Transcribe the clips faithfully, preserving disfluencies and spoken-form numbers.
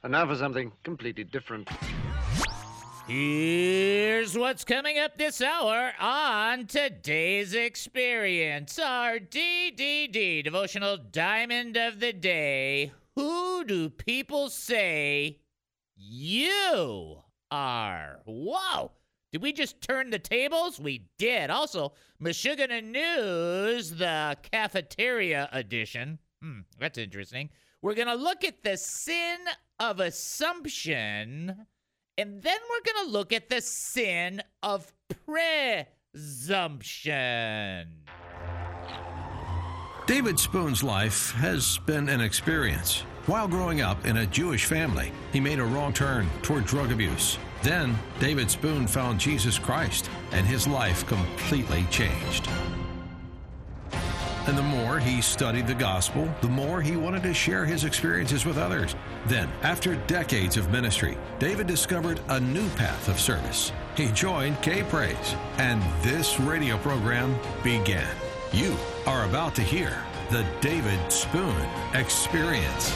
And now for something completely different. Here's what's coming up this hour on today's experience. Our D D D, Devotional Diamond of the Day. Who do people say you are? Whoa. Did we just turn the tables? We did. Also, Michigan News, the cafeteria edition. Hmm, that's interesting. We're going to look at the sin of assumption, and then we're going to look at the sin of presumption. David Spoon's life has been an experience. While growing up in a Jewish family, he made a wrong turn toward drug abuse. Then, David Spoon found Jesus Christ, and his life completely changed. And the more he studied the gospel, the more he wanted to share his experiences with others. Then, after decades of ministry, David discovered a new path of service. He joined K-Praise, and this radio program began. You are about to hear the David Spoon Experience.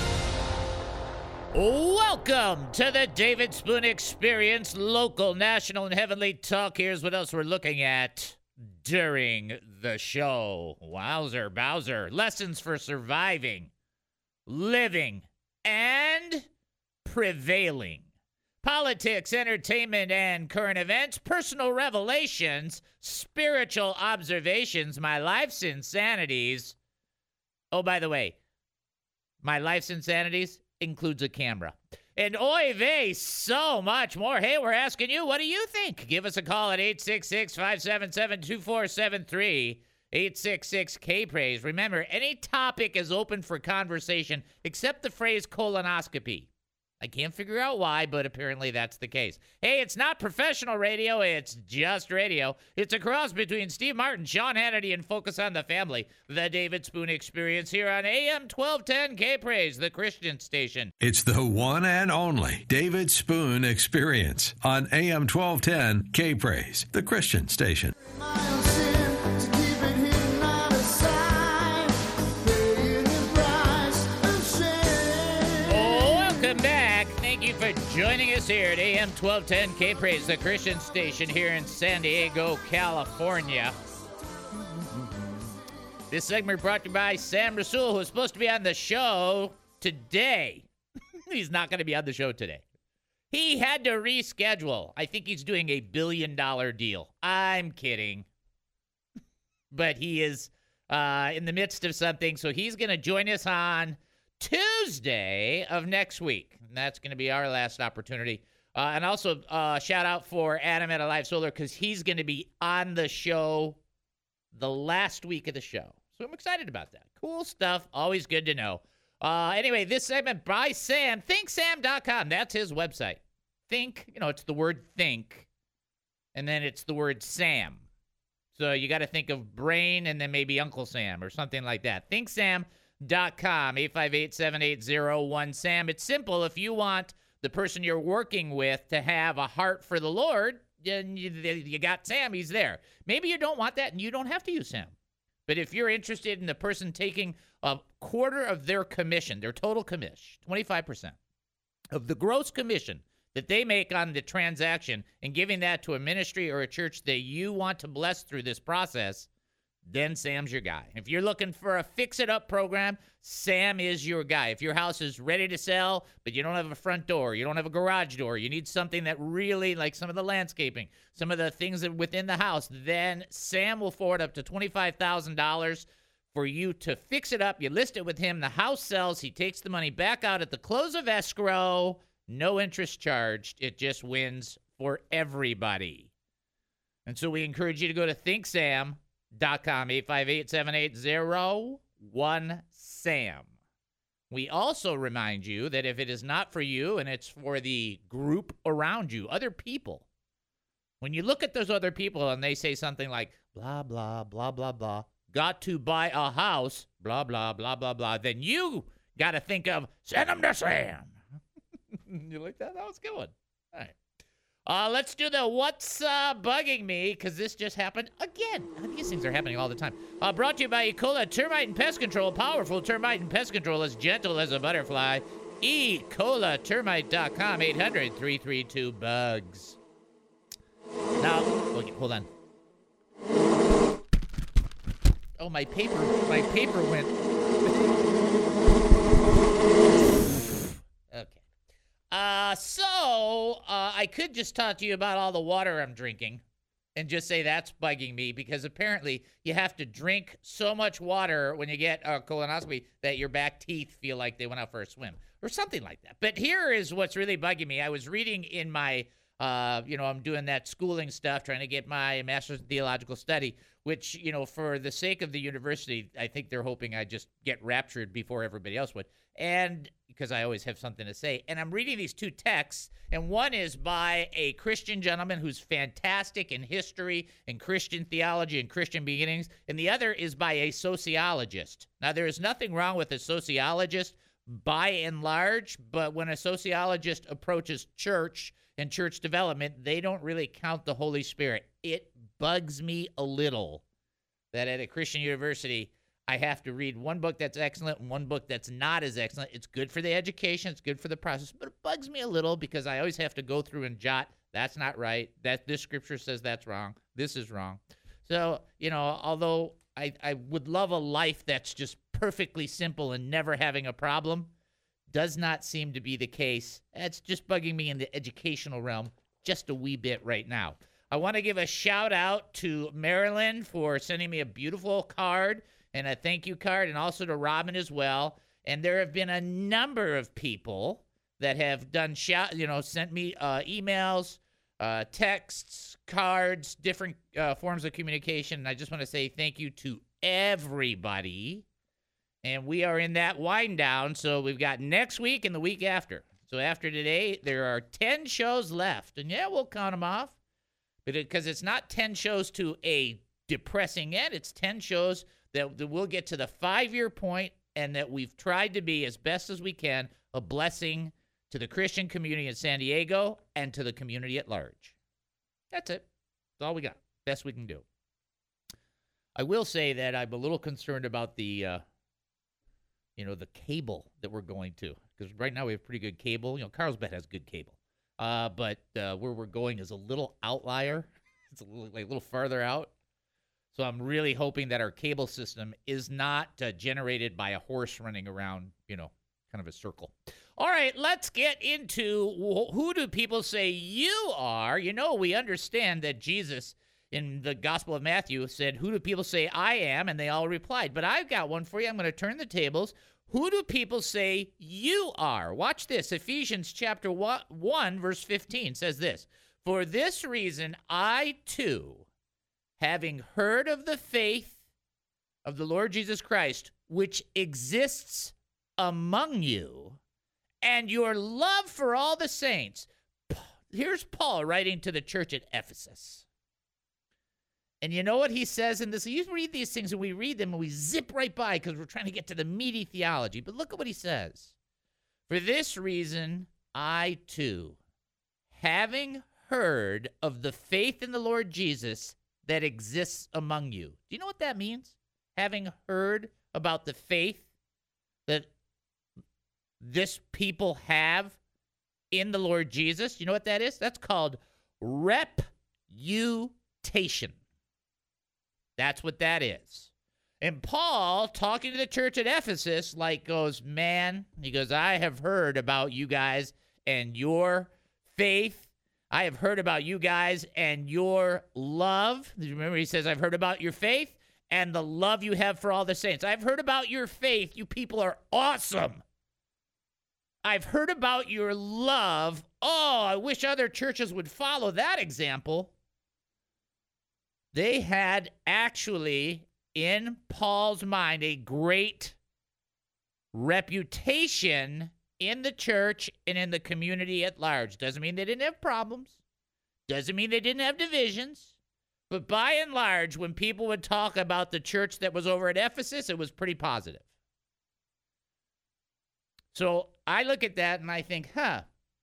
Welcome to the David Spoon Experience, local, national, and heavenly talk. Here's what else we're looking at during the show. Wowzer, Bowser. Lessons for surviving, living, and prevailing. Politics, entertainment, and current events, personal revelations, spiritual observations, my life's insanities. Oh, by the way, my life's insanities includes a camera. And oy vey, so much more. Hey, we're asking you, what do you think? Give us a call at eight six six, five seven seven, two four seven three, eight six six, K-Praise. Remember, any topic is open for conversation except the phrase colonoscopy. I can't figure out why, but apparently that's the case. Hey, it's not professional radio, it's just radio. It's a cross between Steve Martin, Sean Hannity, and Focus on the Family. The David Spoon Experience here on A M twelve ten K-Praise, the Christian station. It's the one and only David Spoon Experience on A M twelve ten K-Praise, the Christian station. Welcome back. Thank you for joining us here at A M twelve ten K-Praise, the Christian station here in San Diego, California. This segment brought to you by Sam Rasul, who's supposed to be on the show today. He's not going to be on the show today. He had to reschedule. I think he's doing a billion dollar deal. I'm kidding. But he is uh, in the midst of something, so he's going to join us on Tuesday of next week. And that's going to be our last opportunity. Uh, and also, uh, shout out for Adam at Alive Solar, because he's going to be on the show the last week of the show. So I'm excited about that. Cool stuff. Always good to know. Uh, anyway, this segment by Sam, think sam dot com. That's his website. Think, you know, it's the word think, and then it's the word Sam. So you got to think of brain and then maybe Uncle Sam or something like that. think sam dot com, eight five eight, seven eight zero one, SAM. It's simple. If you want the person you're working with to have a heart for the Lord, then you, you got Sam. He's there. Maybe you don't want that, and you don't have to use Sam. But if you're interested in the person taking a quarter of their commission, their total commission, twenty-five percent of the gross commission that they make on the transaction, and giving that to a ministry or a church that you want to bless through this process, then Sam's your guy. If you're looking for a fix-it-up program, Sam is your guy. If your house is ready to sell, but you don't have a front door, you don't have a garage door, you need something that really, like some of the landscaping, some of the things that within the house, then Sam will forward up to twenty-five thousand dollars for you to fix it up. You list it with him. The house sells. He takes the money back out at the close of escrow. No interest charged. It just wins for everybody. And so we encourage you to go to think sam dot com, eight five eight, seven eight zero one, SAM. We also remind you that if it is not for you and it's for the group around you, other people, when you look at those other people and they say something like, blah, blah, blah, blah, blah, got to buy a house, blah, blah, blah, blah, blah, then you got to think of, send them to Sam. You like that? That was a good one. All right. Uh, let's do the what's uh, bugging me, because this just happened again. These things are happening all the time. Uh, brought to you by Ecola Termite and Pest Control. Powerful termite and pest control, as gentle as a butterfly. e cola termite dot com, eight hundred, three three two, bugs. Now, okay, hold on. Oh, my paper, my paper went. Okay. Uh, so, uh, I could just talk to you about all the water I'm drinking and just say that's bugging me because apparently you have to drink so much water when you get a colonoscopy that your back teeth feel like they went out for a swim or something like that. But here is what's really bugging me. I was reading in my, uh, you know, I'm doing that schooling stuff, trying to get my master's in theological study, which, you know, for the sake of the university, I think they're hoping I just get raptured before everybody else would. And because I always have something to say. And I'm reading these two texts, and one is by a Christian gentleman who's fantastic in history and Christian theology and Christian beginnings, and the other is by a sociologist. Now, there is nothing wrong with a sociologist by and large, but when a sociologist approaches church and church development, they don't really count the Holy Spirit. It bugs me a little that at a Christian university, I have to read one book that's excellent and one book that's not as excellent. It's good for the education. It's good for the process. But it bugs me a little because I always have to go through and jot, that's not right. That this scripture says that's wrong. This is wrong. So, you know, although I, I would love a life that's just perfectly simple and never having a problem, does not seem to be the case. It's just bugging me in the educational realm just a wee bit right now. I want to give a shout out to Marilyn for sending me a beautiful card and a thank you card, and also to Robin as well. And there have been a number of people that have done shout, you know, sent me uh, emails, uh, texts, cards, different uh, forms of communication. And I just want to say thank you to everybody. And we are in that wind down, so we've got next week and the week after. So after today, there are ten shows left, and yeah, we'll count them off, but because it, it's not ten shows to a depressing end, it's ten shows that, that we'll get to the five-year point and that we've tried to be, as best as we can, a blessing to the Christian community in San Diego and to the community at large. That's it. That's all we got. Best we can do. I will say that I'm a little concerned about the, uh, you know, the cable that we're going to, because right now we have pretty good cable. You know, Carlsbad has good cable, uh, but uh, where we're going is a little outlier. It's a little, like, a little farther out. So I'm really hoping that our cable system is not uh, generated by a horse running around, you know, kind of a circle. All right, let's get into wh- who do people say you are? You know, we understand that Jesus in the Gospel of Matthew said, who do people say I am? And they all replied. But I've got one for you. I'm going to turn the tables. Who do people say you are? Watch this. Ephesians chapter one, verse fifteen says this. For this reason, I too, having heard of the faith of the Lord Jesus Christ, which exists among you, and your love for all the saints. Here's Paul writing to the church at Ephesus. And you know what he says in this? You read these things and we read them and we zip right by because we're trying to get to the meaty theology. But look at what he says. For this reason, I too, having heard of the faith in the Lord Jesus that exists among you. Do you know what that means? Having heard about the faith that this people have in the Lord Jesus. You know what that is? That's called reputation. That's what that is. And Paul, talking to the church at Ephesus, like goes, man, he goes, I have heard about you guys and your faith. I have heard about you guys and your love. Remember, he says, I've heard about your faith and the love you have for all the saints. I've heard about your faith. You people are awesome. I've heard about your love. Oh, I wish other churches would follow that example. They had actually, in Paul's mind, a great reputation in the church and in the community at large. Doesn't mean they didn't have problems. Doesn't mean they didn't have divisions. But by and large, when people would talk about the church that was over at Ephesus, it was pretty positive. So I look at that and I think, huh,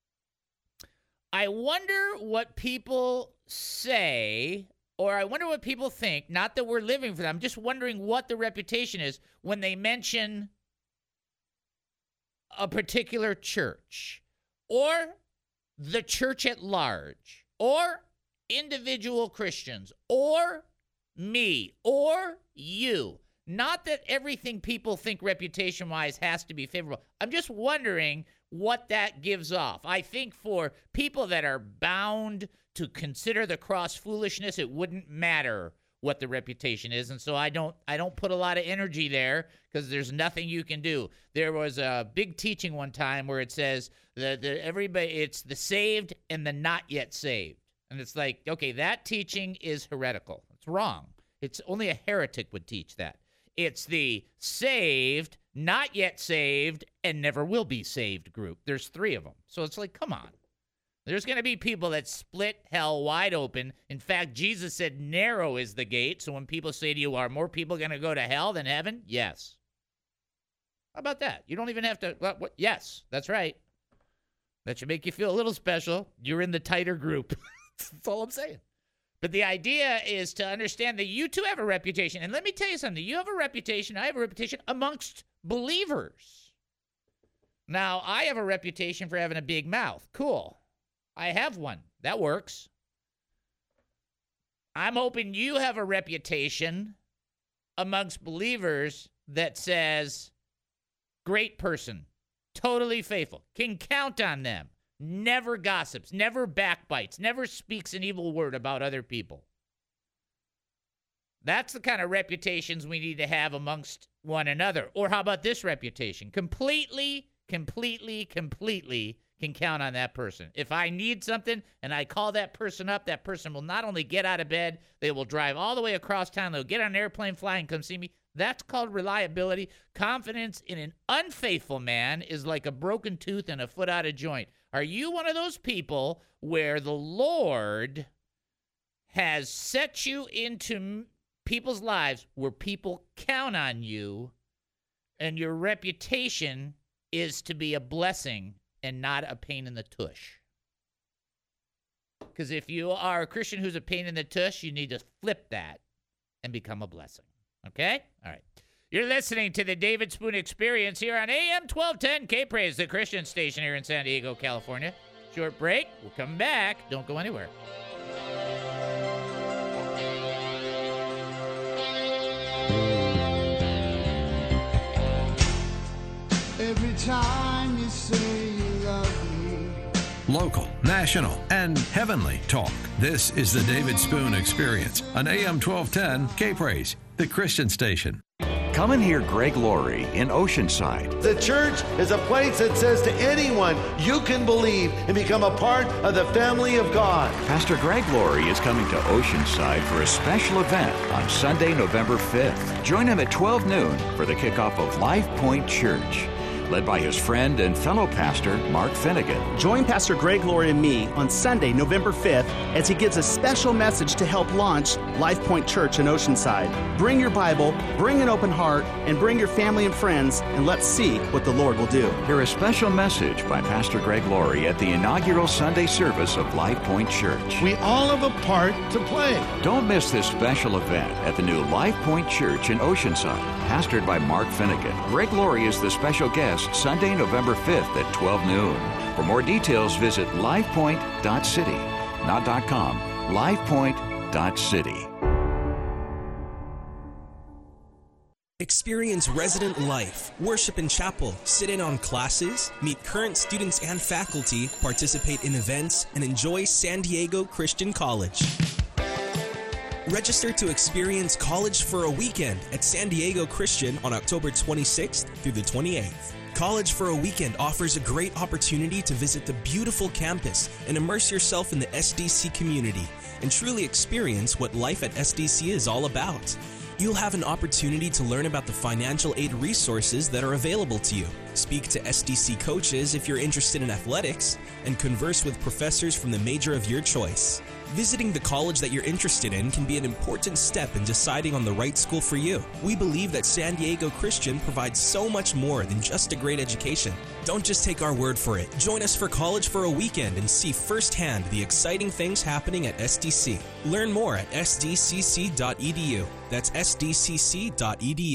I wonder what people say, or I wonder what people think, not that we're living for them, I'm just wondering what the reputation is when they mention a particular church or the church at large or individual Christians or me or you. Not that everything people think reputation-wise has to be favorable. I'm just wondering what that gives off. I think for people that are bound to consider the cross foolishness, it wouldn't matter what the reputation is, and so I don't I don't put a lot of energy there because there's nothing you can do. There was a big teaching one time where it says that the, everybody it's the saved and the not yet saved, and it's like, okay, that teaching is heretical. It's wrong. It's only a heretic would teach that. It's the saved, not yet saved, and never will be saved group. There's three of them. So it's like, come on. There's going to be people that split hell wide open. In fact, Jesus said narrow is the gate. So when people say to you, are more people going to go to hell than heaven? Yes. How about that? You don't even have to. Well, what, yes, that's right. That should make you feel a little special. You're in the tighter group. That's all I'm saying. But the idea is to understand that you too have a reputation. And let me tell you something. You have a reputation. I have a reputation amongst believers. Now, I have a reputation for having a big mouth. Cool. I have one. That works. I'm hoping you have a reputation amongst believers that says, great person, totally faithful, can count on them. Never gossips, never backbites, never speaks an evil word about other people. That's the kind of reputations we need to have amongst one another. Or how about this reputation? Completely, completely, completely can count on that person. If I need something and I call that person up, that person will not only get out of bed, they will drive all the way across town. They'll get on an airplane, fly, and come see me. That's called reliability. Confidence in an unfaithful man is like a broken tooth and a foot out of joint. Are you one of those people where the Lord has set you into people's lives where people count on you and your reputation is to be a blessing and not a pain in the tush? Because if you are a Christian who's a pain in the tush, you need to flip that and become a blessing. Okay? All right. You're listening to the David Spoon Experience here on A M twelve ten K-Praise, the Christian station here in San Diego, California. Short break. We'll come back. Don't go anywhere. Every time you say you love me. Local, national, and heavenly talk. This is the David Spoon Experience on A M twelve ten K-Praise, the Christian station. Come and hear Greg Laurie in Oceanside. The church is a place that says to anyone, you can believe and become a part of the family of God. Pastor Greg Laurie is coming to Oceanside for a special event on Sunday, November fifth. Join him at twelve noon for the kickoff of Life Point Church, led by his friend and fellow pastor, Mark Finnegan. Join Pastor Greg Laurie and me on Sunday, November fifth, as he gives a special message to help launch Life Point Church in Oceanside. Bring your Bible, bring an open heart, and bring your family and friends, and let's see what the Lord will do. Hear a special message by Pastor Greg Laurie at the inaugural Sunday service of Life Point Church. We all have a part to play. Don't miss this special event at the new Life Point Church in Oceanside, pastored by Mark Finnegan. Greg Laurie is the special guest Sunday, November fifth at twelve noon. For more details, visit lifepoint dot city, not .com, lifepoint dot city. Experience resident life, worship in chapel, sit in on classes, meet current students and faculty, participate in events, and enjoy San Diego Christian College. Register to experience college for a weekend at San Diego Christian on October twenty-sixth through the twenty-eighth. College for a Weekend offers a great opportunity to visit the beautiful campus and immerse yourself in the S D C community and truly experience what life at S D C is all about. You'll have an opportunity to learn about the financial aid resources that are available to you, speak to S D C coaches if you're interested in athletics, and converse with professors from the major of your choice. Visiting the college that you're interested in can be an important step in deciding on the right school for you. We believe that San Diego Christian provides so much more than just a great education. Don't just take our word for it. Join us for College for a Weekend and see firsthand the exciting things happening at S D C. Learn more at s d c c dot e d u. That's s d c c dot e d u.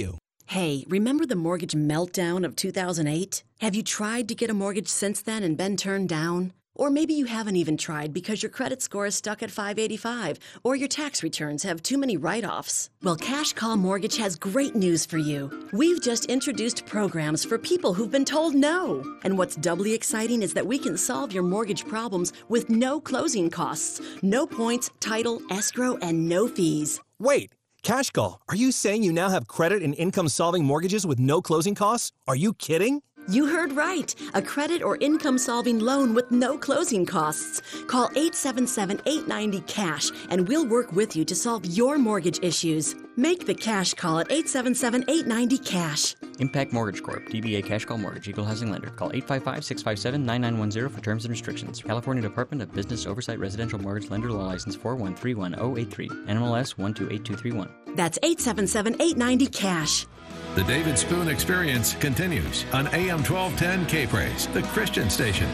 Hey, remember the mortgage meltdown of two thousand eight? Have you tried to get a mortgage since then and been turned down? Or maybe you haven't even tried because your credit score is stuck at five eighty-five, or your tax returns have too many write-offs. Well, Cash Call Mortgage has great news for you. We've just introduced programs for people who've been told no. And what's doubly exciting is that we can solve your mortgage problems with no closing costs, no points, title, escrow, and no fees. Wait, Cash Call, are you saying you now have credit and income-solving mortgages with no closing costs? Are you kidding? You heard right. A credit or income-solving loan with no closing costs. Call eight seven seven, eight nine zero, CASH and we'll work with you to solve your mortgage issues. Make the cash call at eight seven seven, eight nine zero, CASH. Impact Mortgage Corp. D B A Cash Call Mortgage. Equal Housing Lender. Call eight five five, six five seven, nine nine one zero for terms and restrictions. California Department of Business Oversight Residential Mortgage Lender Law License four one three one zero eight three. N M L S one two eight two three one. That's eight seven seven, eight nine zero, CASH. The David Spoon Experience continues on A M twelve ten K-Praise, the Christian station.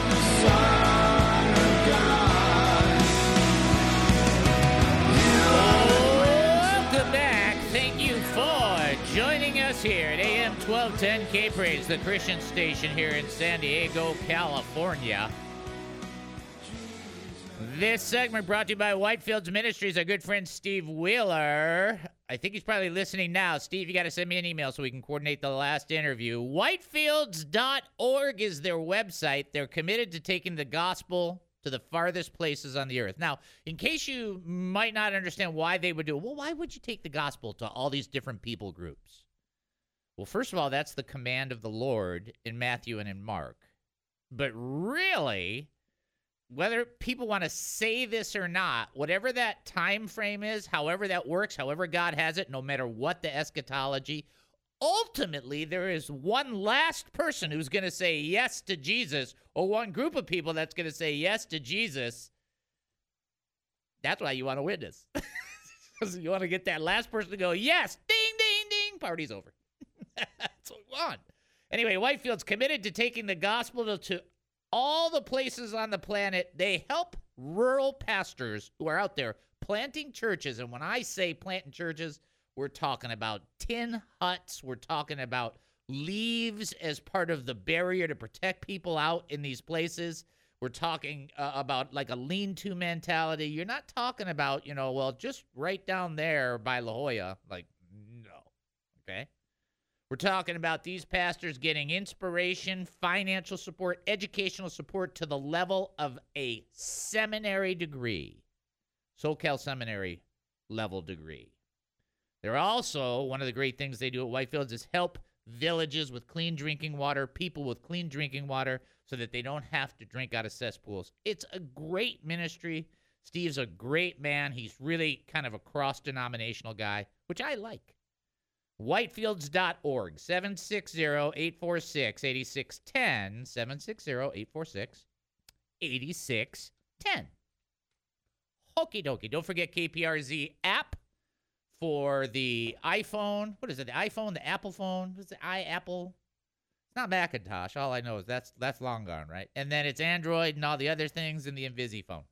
Welcome back. Thank you for joining us here at A M twelve ten K-Praise, the Christian station here in San Diego, California. This segment brought to you by Whitefields Ministries, our good friend Steve Wheeler. I think he's probably listening now. Steve, you got to send me an email so we can coordinate the last interview. Whitefields dot org is their website. They're committed to taking the gospel to the farthest places on the earth. Now, in case you might not understand why they would do it, well, why would you take the gospel to all these different people groups? Well, first of all, that's the command of the Lord in Matthew and in Mark. But really, whether people want to say this or not, whatever that time frame is, however that works, however God has it, no matter what the eschatology, ultimately there is one last person who's going to say yes to Jesus, or one group of people that's going to say yes to Jesus. That's why you want to witness. Because you want to get that last person to go, yes, ding, ding, ding, party's over. That's what we want. Anyway, Whitefield's committed to taking the gospel to, to all the places on the planet. They help rural pastors who are out there planting churches. And when I say planting churches, we're talking about tin huts. We're talking about leaves as part of the barrier to protect people out in these places. We're talking uh, about like a lean-to mentality. You're not talking about, you know, well, just right down there by La Jolla. Like, no. Okay? We're talking about these pastors getting inspiration, financial support, educational support to the level of a seminary degree, SoCal Seminary level degree. They're also, one of the great things they do at Whitefields is help villages with clean drinking water, people with clean drinking water, so that they don't have to drink out of cesspools. It's a great ministry. Steve's a great man. He's really kind of a cross-denominational guy, which I like. Whitefields dot org, seven six zero, eight four six, eight six one zero, seven six zero, eight four six, eight six one zero. Okie dokie. Don't forget K P R Z app for the iPhone. What is it? The iPhone, the Apple phone? What's the iApple? It's not Macintosh. All I know is that's that's long gone, right? And then it's Android and all the other things in the Invisi phone.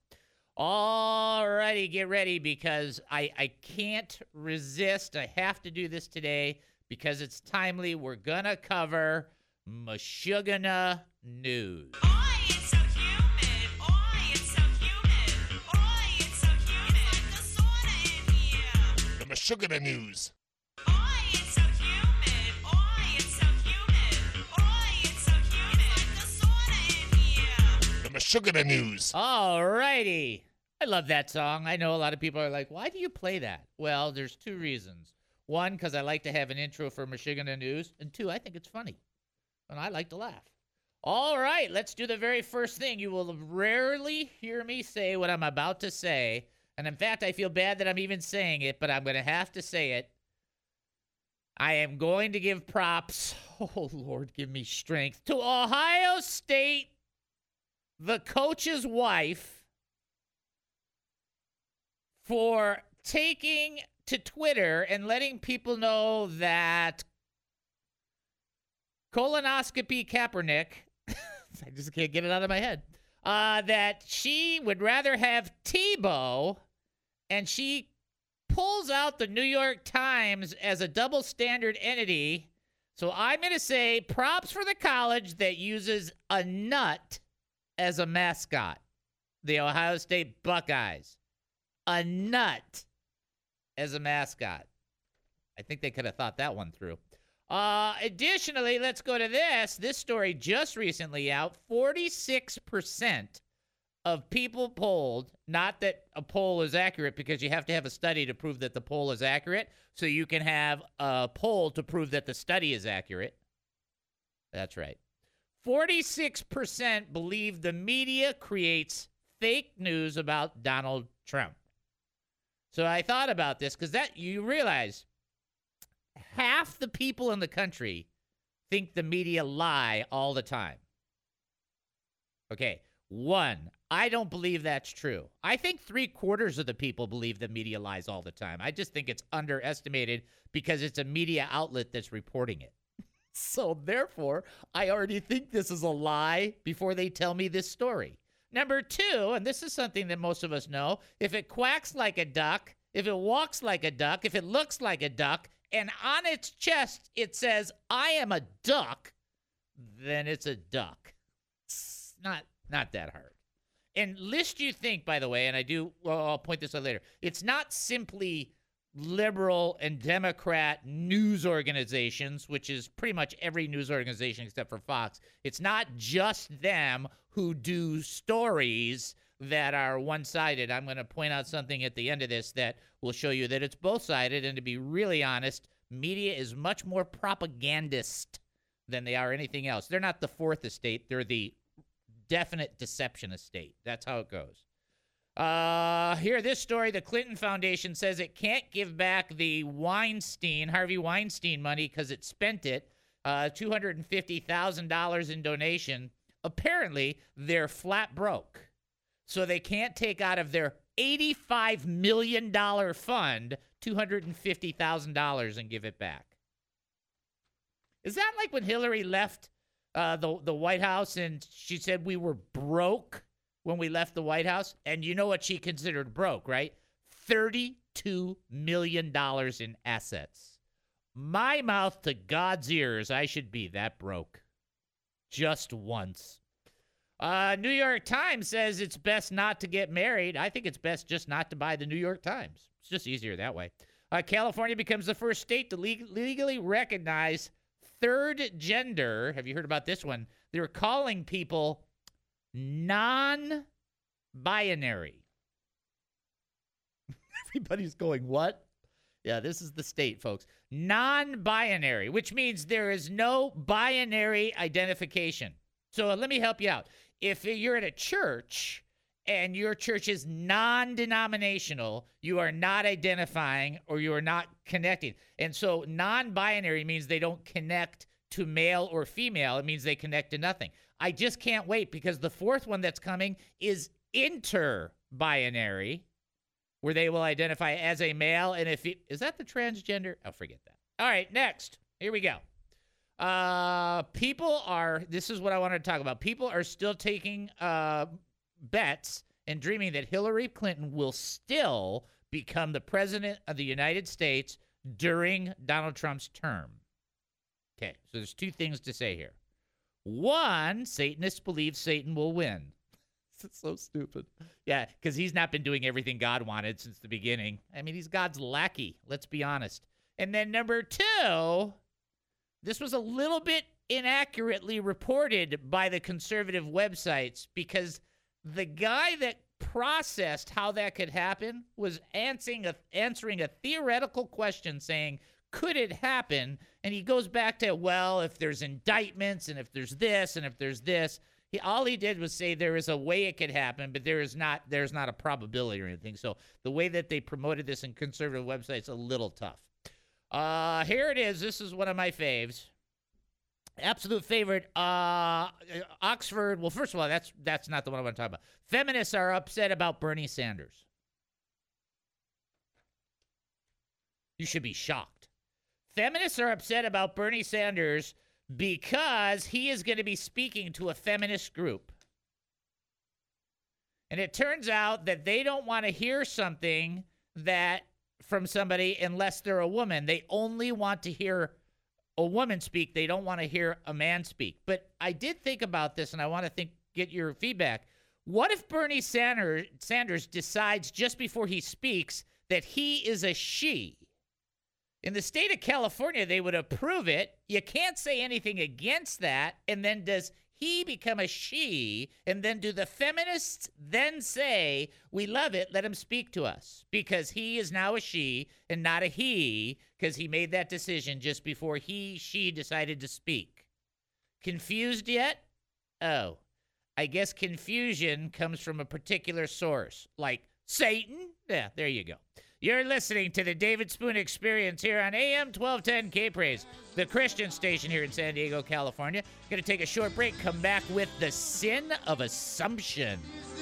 All righty, get ready because I, I can't resist. I have to do this today because it's timely. We're going to cover Meshuggah news. Oh, it's so humid. Oh, it's so humid. Oh, it's so humid. It's like the sauna in here. The Meshuggah news. Oh, it's so humid. Oh, it's so humid. Oh, it's so humid. It's like the sauna in here. The Meshuggah news. All righty. I love that song. I know a lot of people are like, why do you play that? Well, there's two reasons. One, because I like to have an intro for Meshuggah news. And two, I think it's funny. And I like to laugh. All right, let's do the very first thing. You will rarely hear me say what I'm about to say. And in fact, I feel bad that I'm even saying it, but I'm going to have to say it. I am going to give props, oh, Lord, give me strength, to Ohio State, the coach's wife, for taking to Twitter and letting people know that colonoscopy Kaepernick, I just can't get it out of my head, uh, that she would rather have Tebow, and she pulls out the New York Times as a double standard entity. So I'm going to say props for the college that uses a nut as a mascot. The Ohio State Buckeyes. A nut as a mascot. I think they could have thought that one through. Uh, additionally, let's go to this. This story just recently out. forty-six percent of people polled, not that a poll is accurate because you have to have a study to prove that the poll is accurate, so you can have a poll to prove that the study is accurate. That's right. forty-six percent believe the media creates fake news about Donald Trump. So I thought about this because that you realize half the people in the country think the media lie all the time. Okay, one, I don't believe that's true. I think three quarters of the people believe the media lies all the time. I just think it's underestimated because it's a media outlet that's reporting it. So therefore, I already think this is a lie before they tell me this story. Number two, and this is something that most of us know, if it quacks like a duck, if it walks like a duck, if it looks like a duck, and on its chest it says, I am a duck, then it's a duck. It's not, not that hard. And lest you think, by the way, and I do, well, I'll point this out later, it's not simply liberal and Democrat news organizations, which is pretty much every news organization except for Fox. It's not just them who do stories that are one-sided. I'm going to point out something at the end of this that will show you that it's both-sided, and to be really honest, media is much more propagandist than they are anything else. They're not the fourth estate. They're the definite deception estate. That's how it goes. Uh, here, this story, the Clinton Foundation says it can't give back the Weinstein, Harvey Weinstein money because it spent it, uh, two hundred fifty thousand dollars in donation. Apparently, they're flat broke. So they can't take out of their eighty-five million dollars fund two hundred fifty thousand dollars and give it back. Is that like when Hillary left uh, the, the White House and she said we were broke when we left the White House? And you know what she considered broke, right? thirty-two million dollars in assets. My mouth to God's ears, I should be that broke. Just once. Uh, New York Times says it's best not to get married. I think it's best just not to buy the New York Times. It's just easier that way. Uh, California becomes the first state to leg- legally recognize third gender. Have you heard about this one? They're calling people non-binary. Everybody's going, what? Yeah, this is the state, folks. Non-binary, which means there is no binary identification. So uh, let me help you out. If you're at a church and your church is non-denominational, you are not identifying or you are not connecting. And so non-binary means they don't connect to male or female. It means they connect to nothing. I just can't wait because the fourth one that's coming is inter-binary, where they will identify as a male. And if it, is that the transgender? Oh, forget that. All right, next. Here we go. Uh, people are, this is what I wanted to talk about. People are still taking uh, bets and dreaming that Hillary Clinton will still become the president of the United States during Donald Trump's term. Okay, so there's two things to say here. One, Satanists believe Satan will win. It's so stupid. Yeah, because he's not been doing everything God wanted since the beginning. I mean, he's God's lackey, let's be honest. And then number two, this was a little bit inaccurately reported by the conservative websites because the guy that processed how that could happen was answering a, answering a theoretical question saying, could it happen? And he goes back to, well, if there's indictments and if there's this and if there's this. He, all he did was say there is a way it could happen, but there is not there's not a probability or anything. So the way that they promoted this in conservative websites is a little tough. Uh, here it is. This is one of my faves. Absolute favorite. Uh, Oxford. Well, first of all, that's that's not the one I want to talk about. Feminists are upset about Bernie Sanders. You should be shocked. Feminists are upset about Bernie Sanders because he is going to be speaking to a feminist group. And it turns out that they don't want to hear something that from somebody unless they're a woman. They only want to hear a woman speak. They don't want to hear a man speak. But I did think about this, and I want to think get your feedback. What if Bernie Sanders, Sanders decides just before he speaks that he is a she? In the state of California, they would approve it. You can't say anything against that. And then does he become a she? And then do the feminists then say, we love it, let him speak to us? Because he is now a she and not a he, because he made that decision just before he, she decided to speak. Confused yet? Oh. I guess confusion comes from a particular source, like Satan. Yeah, there you go. You're listening to the David Spoon Experience here on A M twelve ten K-Praise, the Christian station here in San Diego, California. Going to take a short break, come back with the sin of assumption.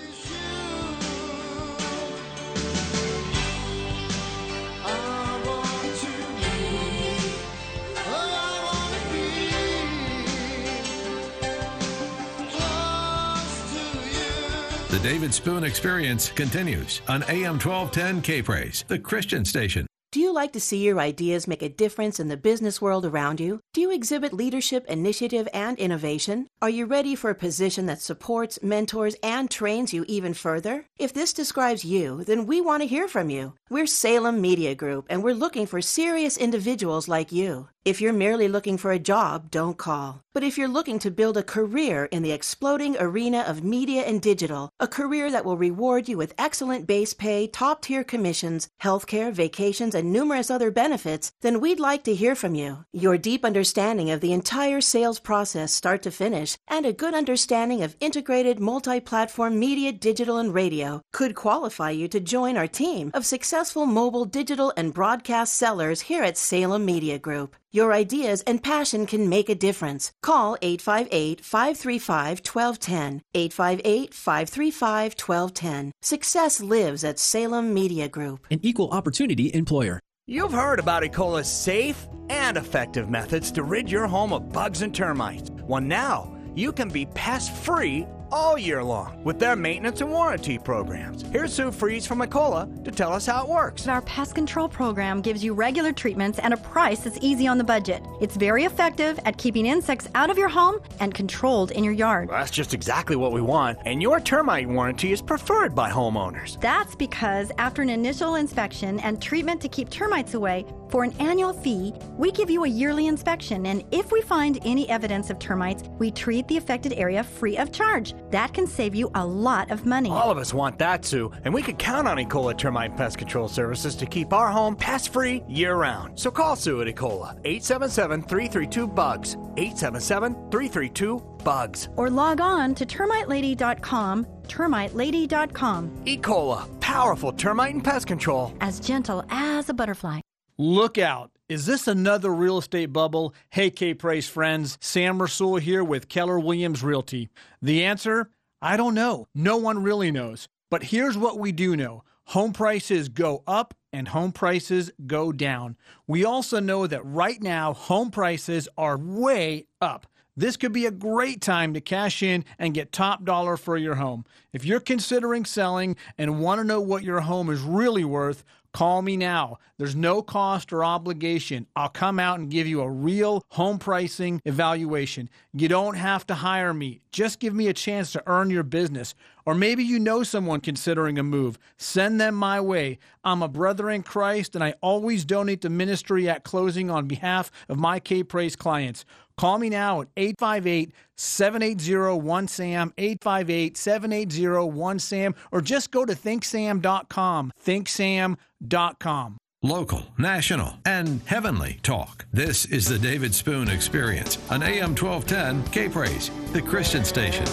The David Spoon Experience continues on A M twelve ten K-Praise, the Christian station. Do you like to see your ideas make a difference in the business world around you? Do you exhibit leadership, initiative, and innovation? Are you ready for a position that supports, mentors, and trains you even further? If this describes you, then we want to hear from you. We're Salem Media Group, and we're looking for serious individuals like you. If you're merely looking for a job, don't call. But if you're looking to build a career in the exploding arena of media and digital, a career that will reward you with excellent base pay, top-tier commissions, healthcare, vacations, and numerous other benefits, then we'd like to hear from you. Your deep understanding of the entire sales process start to finish and a good understanding of integrated multi-platform media, digital, and radio could qualify you to join our team of successful mobile, digital, and broadcast sellers here at Salem Media Group. Your ideas and passion can make a difference. Call eight five eight, five three five, one two one zero, eight five eight, five three five, one two one zero. Success lives at Salem Media Group. An equal opportunity employer. You've heard about E. coli's safe and effective methods to rid your home of bugs and termites. Well, now you can be pest-free all year long with their maintenance and warranty programs. Here's Sue Freeze from E. coli to tell us how it works. Our pest control program gives you regular treatments and a price that's easy on the budget. It's very effective at keeping insects out of your home and controlled in your yard. Well, that's just exactly what we want, and your termite warranty is preferred by homeowners. That's because after an initial inspection and treatment to keep termites away, for an annual fee, we give you a yearly inspection, and if we find any evidence of termites, we treat the affected area free of charge. That can save you a lot of money. All of us want that, Sue, and we can count on E. coli Termite Pest Control Services to keep our home pest-free year-round. So call Sue at E. coli, eight seven seven, three three two, B U G S, eight seven seven, three three two, B U G S. Or log on to termite lady dot com, termite lady dot com. E. coli, powerful termite and pest control. As gentle as a butterfly. Look out. Is this another real estate bubble? Hey, K-Praise friends, Sam Rasul here with Keller Williams Realty. The answer? I don't know. No one really knows. But here's what we do know. Home prices go up and home prices go down. We also know that right now, home prices are way up. This could be a great time to cash in and get top dollar for your home. If you're considering selling and want to know what your home is really worth, call me now. There's no cost or obligation. I'll come out and give you a real home pricing evaluation. You don't have to hire me. Just give me a chance to earn your business. Or maybe you know someone considering a move. Send them my way. I'm a brother in Christ, and I always donate to ministry at closing on behalf of my K-Praise clients. Call me now at eight five eight, seven eight zero, one S A M, eight five eight, seven eight zero, one S A M, or just go to think sam dot com, think sam dot com. Local, national, and heavenly talk. This is the David Spoon Experience on A M twelve ten K-Praise, the Christian station.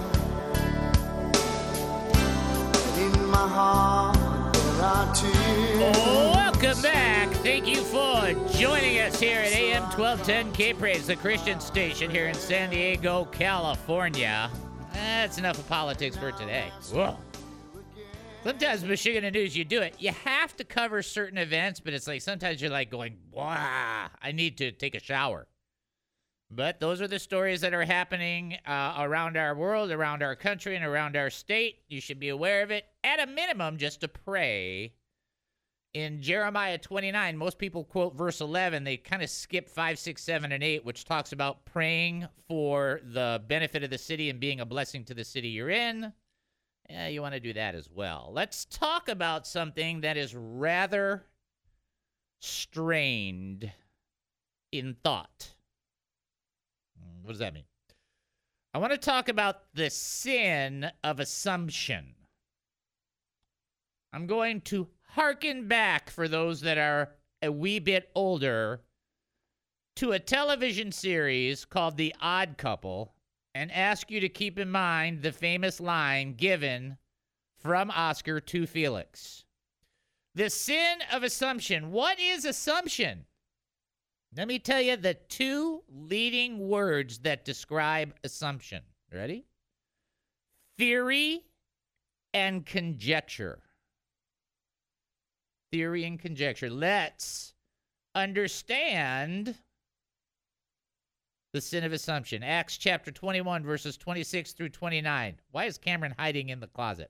In my heart there are tears. Welcome back. Thank you for joining us here at A M twelve ten K-Praise, the Christian station here in San Diego, California. That's enough of politics for today. Whoa. Sometimes Michigan News, you do it. You have to cover certain events, but it's like sometimes you're like going, wow, I need to take a shower. But those are the stories that are happening uh, around our world, around our country, and around our state. You should be aware of it. At a minimum, just to pray In Jeremiah twenty-nine, most people quote verse eleven. They kind of skip five, six, seven, and eight, which talks about praying for the benefit of the city and being a blessing to the city you're in. Yeah, you want to do that as well. Let's talk about something that is rather strained in thought. What does that mean? I want to talk about the sin of assumption. I'm going to hearken back, for those that are a wee bit older, to a television series called The Odd Couple, and ask you to keep in mind the famous line given from Oscar to Felix. The sin of assumption. What is assumption? Let me tell you the two leading words that describe assumption. Ready? Theory and conjecture. Theory and conjecture. Let's understand the sin of assumption. Acts chapter twenty-one, verses twenty-six through twenty-nine. Why is Cameron hiding in the closet?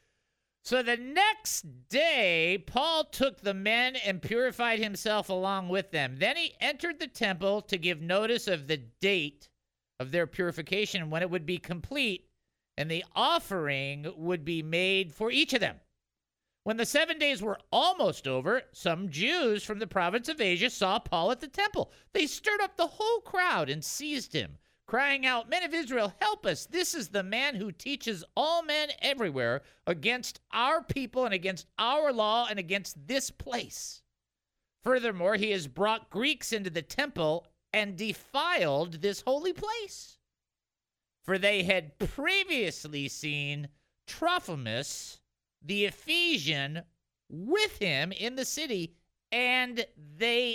So the next day, Paul took the men and purified himself along with them. Then he entered the temple to give notice of the date of their purification, when it would be complete, and the offering would be made for each of them. When the seven days were almost over, some Jews from the province of Asia saw Paul at the temple. They stirred up the whole crowd and seized him, crying out, "Men of Israel, help us! This is the man who teaches all men everywhere against our people and against our law and against this place. Furthermore, he has brought Greeks into the temple and defiled this holy place." For they had previously seen Trophimus, the Ephesian, with him in the city, and they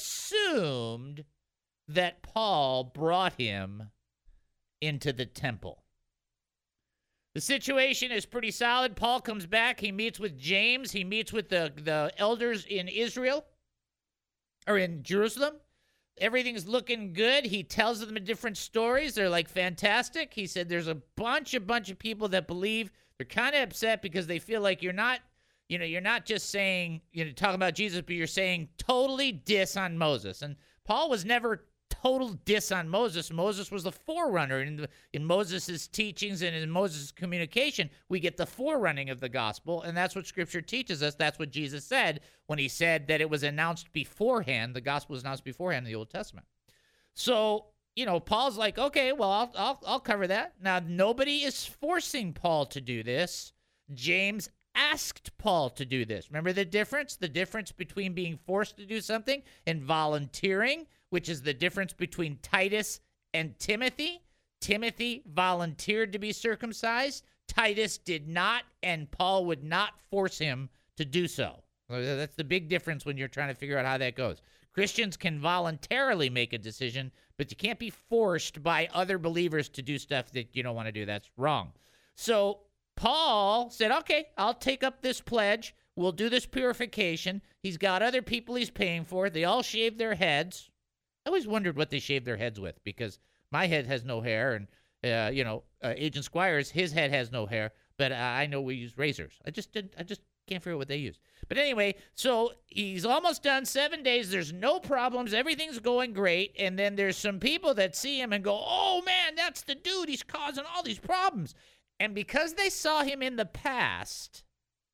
assumed that Paul brought him into the temple. The situation is pretty solid. Paul comes back. He meets with James. He meets with the, the elders in Israel, or in Jerusalem. Everything's looking good. He tells them different stories. They're like fantastic. He said there's a bunch, a bunch of people that believe. They're kind of upset because they feel like you're not, you know, you're not just saying, you know, talking about Jesus, but you're saying totally diss on Moses. And Paul was never total diss on Moses. Moses was the forerunner. In, the, in Moses' teachings and in Moses' communication, we get the forerunning of the gospel, and that's what Scripture teaches us. That's what Jesus said when he said that it was announced beforehand. The gospel was announced beforehand in the Old Testament. So, you know, Paul's like, okay, well, I'll, I'll, I'll cover that. Now, nobody is forcing Paul to do this. James asked Paul to do this. Remember the difference? The difference between being forced to do something and volunteering, which is the difference between Titus and Timothy. Timothy volunteered to be circumcised. Titus did not, and Paul would not force him to do so. That's the big difference when you're trying to figure out how that goes. Christians can voluntarily make a decision, but you can't be forced by other believers to do stuff that you don't want to do. That's wrong. So Paul said, okay, I'll take up this pledge. We'll do this purification. He's got other people he's paying for. They all shave their heads. I always wondered what they shave their heads with, because my head has no hair, and, uh, you know, uh, Agent Squires, his head has no hair, but uh, I know we use razors. I just did, I just can't figure out what they use. But anyway, so he's almost done seven days. There's no problems. Everything's going great. And then there's some people that see him and go, oh, man, that's the dude. He's causing all these problems. And because they saw him in the past,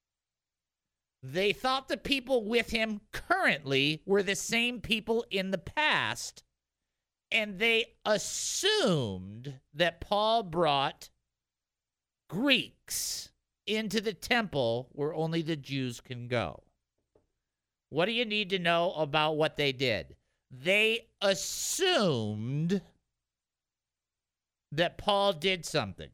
they thought the people with him currently were the same people in the past. And they assumed that Paul brought Greeks into the temple where only the Jews can go. What do you need to know about what they did? They assumed that Paul did something.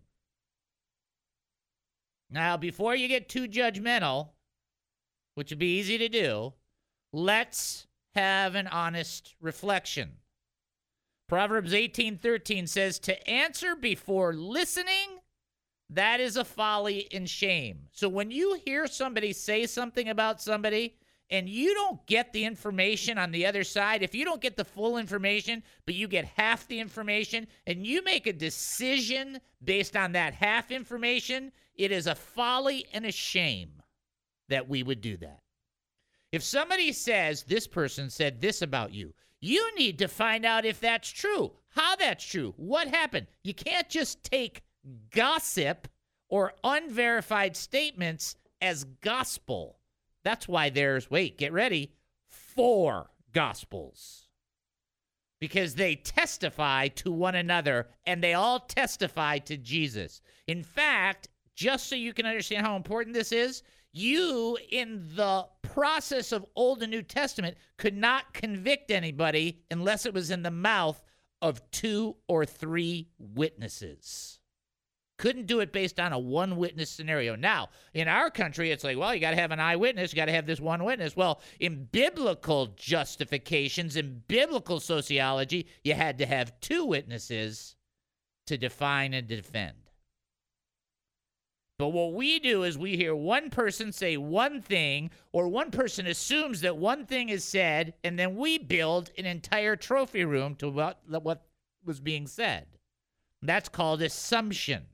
Now, before you get too judgmental, which would be easy to do, let's have an honest reflection. Proverbs eighteen thirteen says, to answer before listening, that is a folly and shame. So when you hear somebody say something about somebody and you don't get the information on the other side, if you don't get the full information, but you get half the information, and you make a decision based on that half information, it is a folly and a shame that we would do that. If somebody says this person said this about you, you need to find out if that's true, how that's true, what happened. You can't just take gossip or unverified statements as gospel. That's why there's, wait, get ready, four gospels. Because they testify to one another, and they all testify to Jesus. In fact, just so you can understand how important this is, you, in the process of Old and New Testament, could not convict anybody unless it was in the mouth of two or three witnesses. Couldn't do it based on a one-witness scenario. Now, in our country, it's like, well, you got to have an eyewitness. You got to have this one witness. Well, in biblical justifications, in biblical sociology, you had to have two witnesses to define and defend. But what we do is we hear one person say one thing, or one person assumes that one thing is said, and then we build an entire trophy room to what, what was being said. That's called assumption.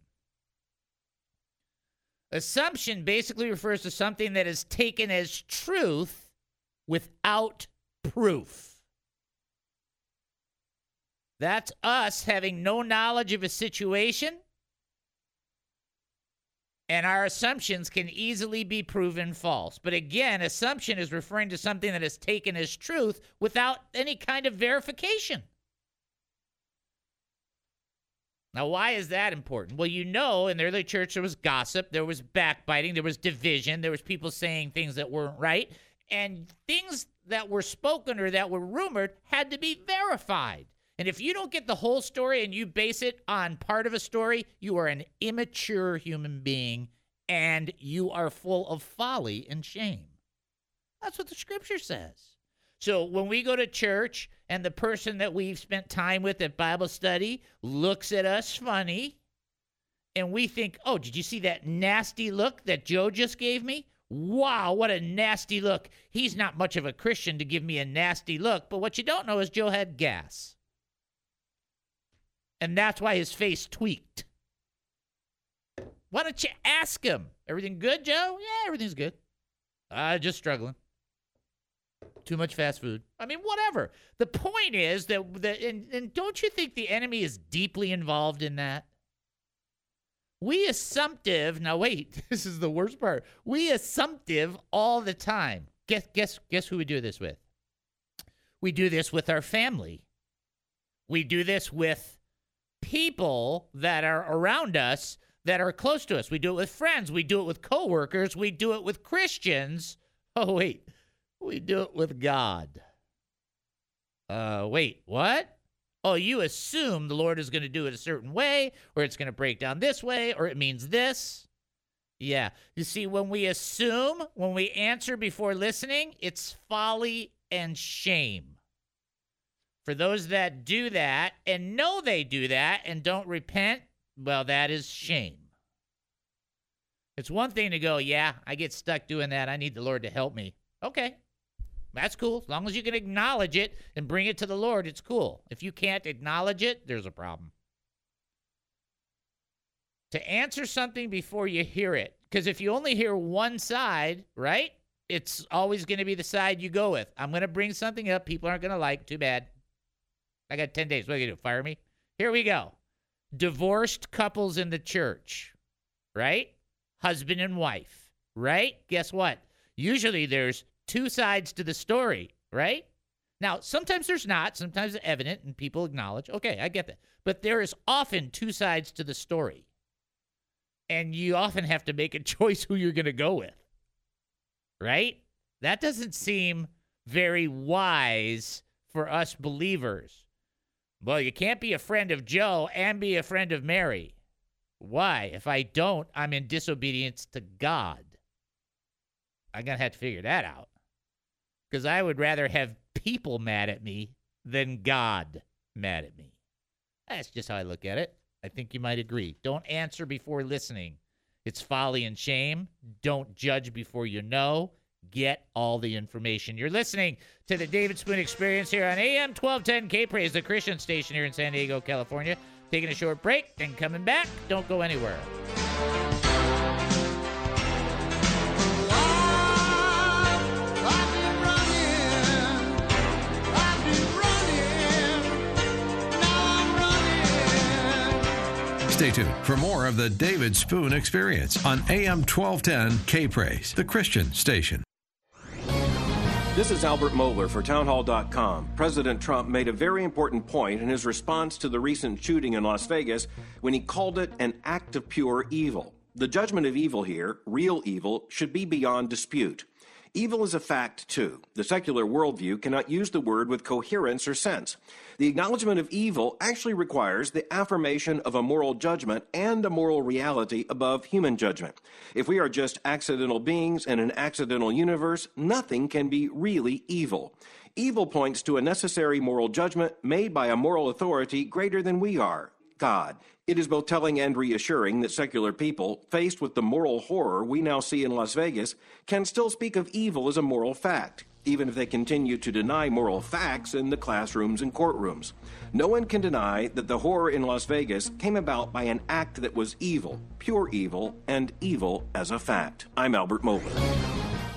Assumption basically refers to something that is taken as truth without proof. That's us having no knowledge of a situation, and our assumptions can easily be proven false. But again, assumption is referring to something that is taken as truth without any kind of verification. Now, why is that important? Well, you know, in the early church, there was gossip, there was backbiting, there was division, there was people saying things that weren't right, and things that were spoken or that were rumored had to be verified. And if you don't get the whole story and you base it on part of a story, you are an immature human being, and you are full of folly and shame. That's what the scripture says. So when we go to church and the person that we've spent time with at Bible study looks at us funny, and we think, oh, did you see that nasty look that Joe just gave me? Wow, what a nasty look. He's not much of a Christian to give me a nasty look, but what you don't know is Joe had gas. And that's why his face tweaked. Why don't you ask him? Everything good, Joe? Yeah, everything's good. Uh, just struggling. Too much fast food. I mean, whatever. The point is that, that and, and don't you think the enemy is deeply involved in that? We assumptive, now wait, this is the worst part. We assumptive all the time. Guess, guess, guess who we do this with? We do this with our family. We do this with people that are around us that are close to us. We do it with friends. We do it with coworkers. We do it with Christians. Oh, wait. We do it with God. Uh, wait, what? Oh, you assume the Lord is going to do it a certain way, or it's going to break down this way, or it means this. Yeah. You see, when we assume, when we answer before listening, it's folly and shame. For those that do that and know they do that and don't repent, well, that is shame. It's one thing to go, yeah, I get stuck doing that. I need the Lord to help me. Okay. That's cool. As long as you can acknowledge it and bring it to the Lord, it's cool. If you can't acknowledge it, there's a problem. To answer something before you hear it, because if you only hear one side, right, it's always going to be the side you go with. I'm going to bring something up people aren't going to like. Too bad. I got ten days. What are you going to do, fire me? Here we go. Divorced couples in the church, right? Husband and wife, right? Guess what? Usually there's two sides to the story, right? Now, sometimes there's not. Sometimes it's evident and people acknowledge. Okay, I get that. But there is often two sides to the story. And you often have to make a choice who you're going to go with, right? That doesn't seem very wise for us believers. Well, you can't be a friend of Joe and be a friend of Mary. Why? If I don't, I'm in disobedience to God. I'm going to have to figure that out. Because I would rather have people mad at me than God mad at me. That's just how I look at it. I think you might agree. Don't answer before listening. It's folly and shame. Don't judge before you know. Get all the information. You're listening to the David Spoon Experience here on A M twelve ten K-Praise, the Christian station here in San Diego, California. Taking a short break and coming back. Don't go anywhere. I've been Stay tuned for more of the David Spoon Experience on A M twelve ten K-Praise, the Christian station. This is Albert Mohler for townhall dot com. President Trump made a very important point in his response to the recent shooting in Las Vegas when he called it an act of pure evil. The judgment of evil here, real evil, should be beyond dispute. Evil is a fact, too. The secular worldview cannot use the word with coherence or sense. The acknowledgement of evil actually requires the affirmation of a moral judgment and a moral reality above human judgment. If we are just accidental beings in an accidental universe, nothing can be really evil. Evil points to a necessary moral judgment made by a moral authority greater than we are, God. It is both telling and reassuring that secular people, faced with the moral horror we now see in Las Vegas, can still speak of evil as a moral fact, even if they continue to deny moral facts in the classrooms and courtrooms. No one can deny that the horror in Las Vegas came about by an act that was evil, pure evil, and evil as a fact. I'm Albert Mohler.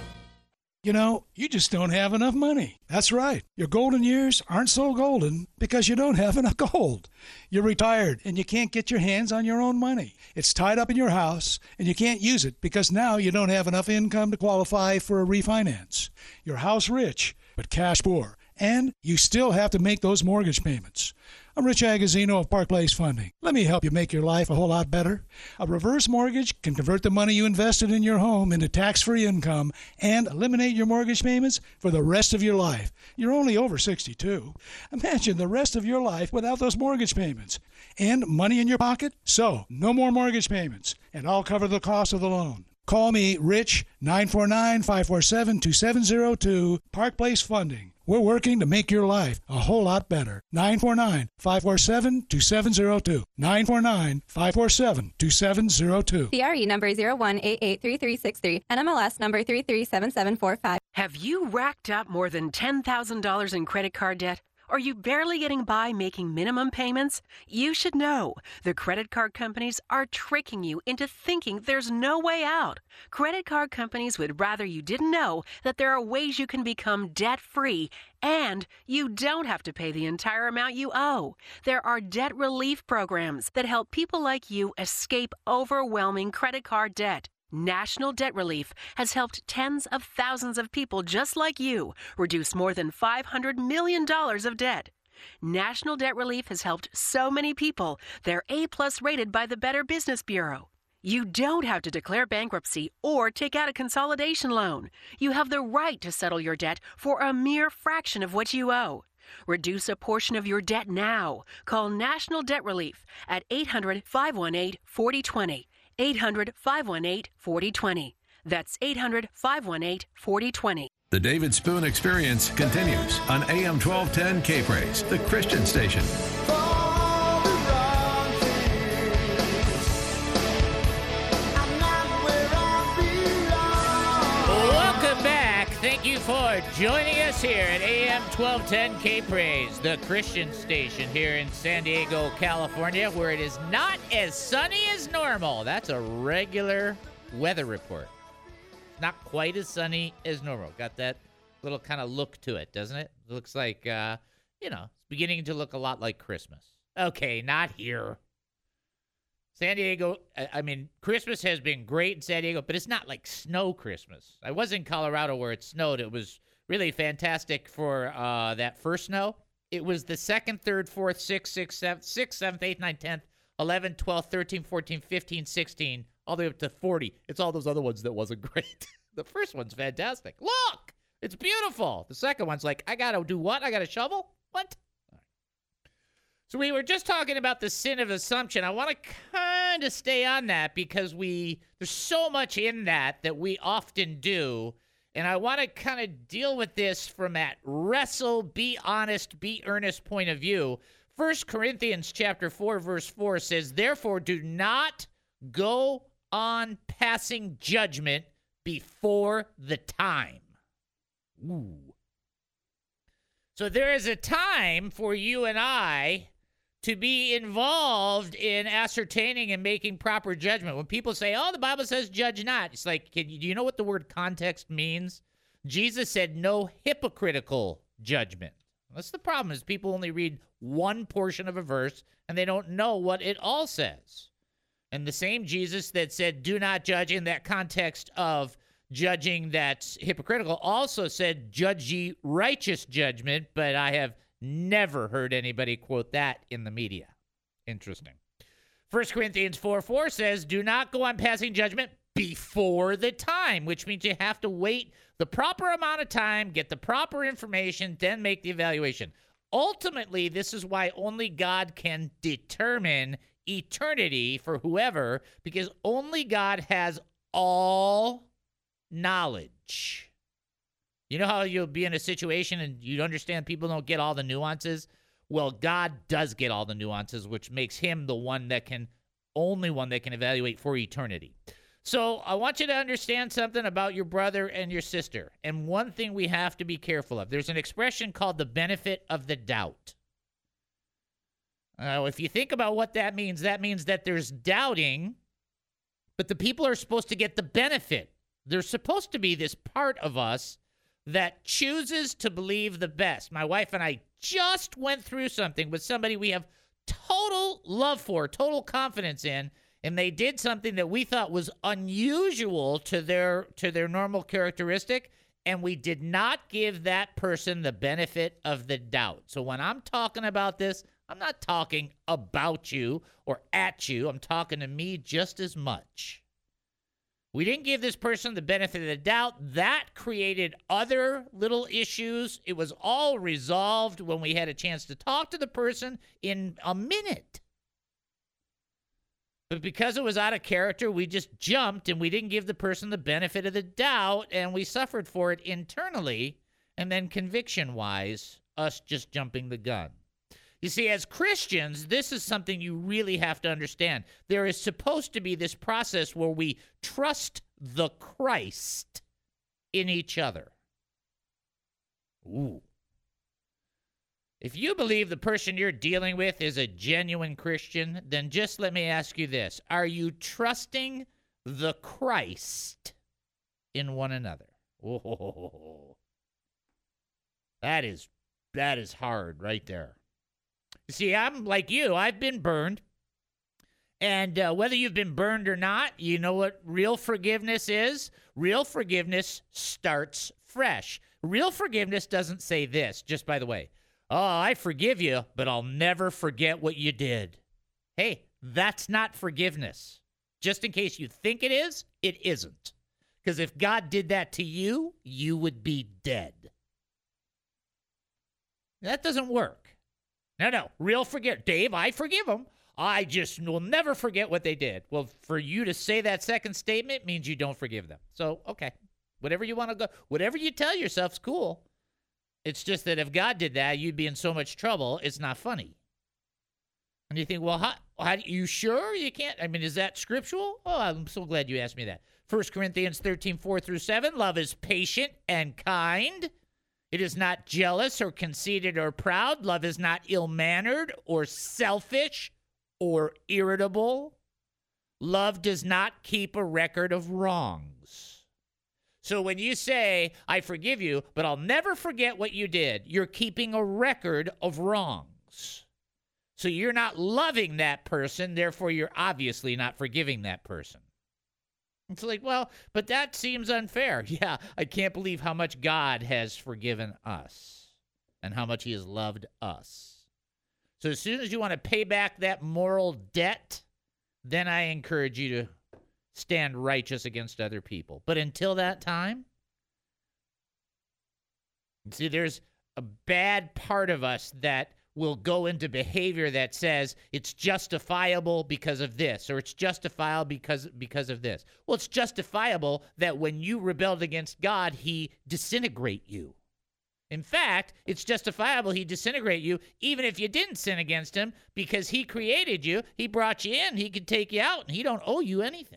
You know, you just don't have enough money. That's right. Your golden years aren't so golden because you don't have enough gold. You're retired and you can't get your hands on your own money. It's tied up in your house and you can't use it because now you don't have enough income to qualify for a refinance. Your house rich, but cash poor. And you still have to make those mortgage payments. I'm Rich Agazino of Park Place Funding. Let me help you make your life a whole lot better. A reverse mortgage can convert the money you invested in your home into tax-free income and eliminate your mortgage payments for the rest of your life. You're only over sixty-two. Imagine the rest of your life without those mortgage payments. And money in your pocket? So, no more mortgage payments, and I'll cover the cost of the loan. Call me, Rich, nine four nine, five four seven, two seven zero two, Park Place Funding. We're working to make your life a whole lot better. nine four nine, five four seven, two seven zero two. nine four nine, five four seven, two seven zero two. C R E number zero one eight eight three three six three. N M L S number three three seven seven four five. Have you racked up more than ten thousand dollars in credit card debt? Are you barely getting by making minimum payments? You should know. The credit card companies are tricking you into thinking there's no way out. Credit card companies would rather you didn't know that there are ways you can become debt-free and you don't have to pay the entire amount you owe. There are debt relief programs that help people like you escape overwhelming credit card debt. National Debt Relief has helped tens of thousands of people just like you reduce more than five hundred million dollars of debt. National Debt Relief has helped so many people, they're A-plus rated by the Better Business Bureau. You don't have to declare bankruptcy or take out a consolidation loan. You have the right to settle your debt for a mere fraction of what you owe. Reduce a portion of your debt now. Call National Debt Relief at eight hundred, five one eight, four zero two zero. eight hundred, five one eight, four zero two zero. That's eight hundred, five one eight, four zero two zero. The David Spoon Experience continues on A M twelve ten K-Praise, the Christian station. Welcome back. Thank you for joining us here at A M twelve ten K-Praise, the Christian station here in San Diego, California, where it is not as sunny as normal. That's a regular weather report. Not quite as sunny as normal. Got that little kind of look to it, doesn't it? It looks like, uh, you know, it's beginning to look a lot like Christmas. Okay, not here. San Diego, I mean, Christmas has been great in San Diego, but it's not like snow Christmas. I was in Colorado where it snowed. It was really fantastic for uh, that first snow. It was the second, third, fourth, sixth, sixth, seventh, sixth, seventh, eighth, ninth, tenth, eleventh, twelfth, thirteenth, fourteenth, fifteenth, sixteenth, all the way up to forty. It's all those other ones that wasn't great. The first one's fantastic. Look, it's beautiful. The second one's like, I got to do what? I got to shovel? What? So we were just talking about the sin of assumption. I want to kind of stay on that because we there's so much in that that we often do. And I want to kind of deal with this from that wrestle, be honest, be earnest point of view. First Corinthians chapter four, verse four says, therefore do not go on passing judgment before the time. Ooh. So there is a time for you and I to be involved in ascertaining and making proper judgment. When people say, oh, the Bible says judge not, it's like, can you, do you know what the word context means? Jesus said no hypocritical judgment. That's the problem, is people only read one portion of a verse and they don't know what it all says. And the same Jesus that said, do not judge in that context of judging that's hypocritical also said, judge ye righteous judgment, but I have never heard anybody quote that in the media. Interesting. First Corinthians four four says, do not go on passing judgment before the time, which means you have to wait the proper amount of time, get the proper information, then make the evaluation. Ultimately, this is why only God can determine eternity for whoever, because only God has all knowledge. You know how you'll be in a situation and you understand people don't get all the nuances? Well, God does get all the nuances, which makes him the one that can, only one that can evaluate for eternity. So I want you to understand something about your brother and your sister. And one thing we have to be careful of. There's an expression called the benefit of the doubt. Uh, if you think about what that means, that means that there's doubting, but the people are supposed to get the benefit. There's supposed to be this part of us that chooses to believe the best. My wife and I just went through something with somebody we have total love for, total confidence in, and they did something that we thought was unusual to their to their normal characteristic, and we did not give that person the benefit of the doubt. So when I'm talking about this, I'm not talking about you or at you. I'm talking to me just as much. We didn't give this person the benefit of the doubt. That created other little issues. It was all resolved when we had a chance to talk to the person in a minute. But because it was out of character, we just jumped and we didn't give the person the benefit of the doubt, and we suffered for it internally, and then conviction-wise, us just jumping the gun. You see, as Christians, this is something you really have to understand. There is supposed to be this process where we trust the Christ in each other. Ooh. If you believe the person you're dealing with is a genuine Christian, then just let me ask you this. Are you trusting the Christ in one another? Oh, that is, that is hard right there. You see, I'm like you. I've been burned. And uh, whether you've been burned or not, you know what real forgiveness is? Real forgiveness starts fresh. Real forgiveness doesn't say this, just by the way. Oh, I forgive you, but I'll never forget what you did. Hey, that's not forgiveness. Just in case you think it is, it isn't. Because if God did that to you, you would be dead. That doesn't work. No, no, real forgive. Dave, I forgive them. I just will never forget what they did. Well, for you to say that second statement means you don't forgive them. So, okay, whatever you want to go, whatever you tell yourself's cool. It's just that if God did that, you'd be in so much trouble, it's not funny. And you think, well, how, how you sure you can't? I mean, is that scriptural? Oh, I'm so glad you asked me that. First Corinthians thirteen, four through seven, love is patient and kind. It is not jealous or conceited or proud. Love is not ill-mannered or selfish or irritable. Love does not keep a record of wrongs. So when you say, I forgive you, but I'll never forget what you did, you're keeping a record of wrongs. So you're not loving that person, therefore you're obviously not forgiving that person. It's like, well, but that seems unfair. Yeah, I can't believe how much God has forgiven us and how much he has loved us. So as soon as you want to pay back that moral debt, then I encourage you to stand righteous against other people. But until that time, see, there's a bad part of us that will go into behavior that says it's justifiable because of this, or it's justifiable because because of this. Well, it's justifiable that when you rebelled against God, he disintegrate you. In fact, it's justifiable he disintegrate you even if you didn't sin against him, because he created you, he brought you in, he could take you out, and he don't owe you anything.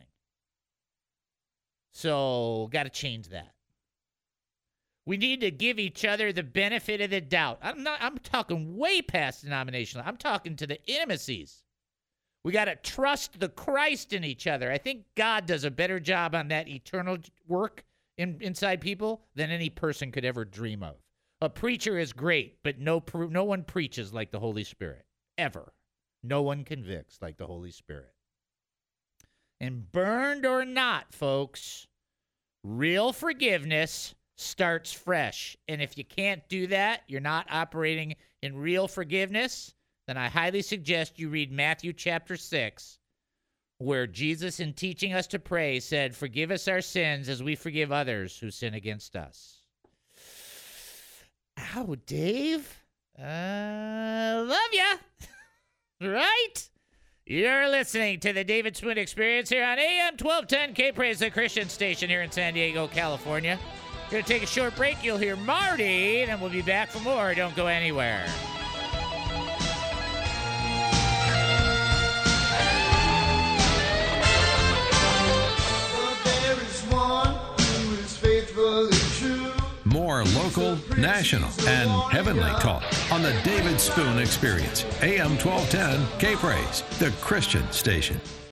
So, got to change that. We need to give each other the benefit of the doubt. I'm not. I'm talking way past denominational. I'm talking to the intimacies. We got to trust the Christ in each other. I think God does a better job on that eternal work in, inside people than any person could ever dream of. A preacher is great, but no, no one preaches like the Holy Spirit, ever. No one convicts like the Holy Spirit. And burned or not, folks, real forgiveness starts fresh. And if you can't do that, you're not operating in real forgiveness, then I highly suggest you read Matthew chapter six, where Jesus, in teaching us to pray, said, forgive us our sins as we forgive others who sin against us. Ow, Dave. Uh, love ya. Right? You're listening to the David Spoon Experience here on A M twelve ten K-Praise, the Christian station here in San Diego, California. We're going to take a short break. You'll hear Marty, then we'll be back for more. Don't go anywhere. There is one who is faithful and true. More local, national, and heavenly talk on the David Spoon Experience. A M twelve ten K-Praise, the Christian station.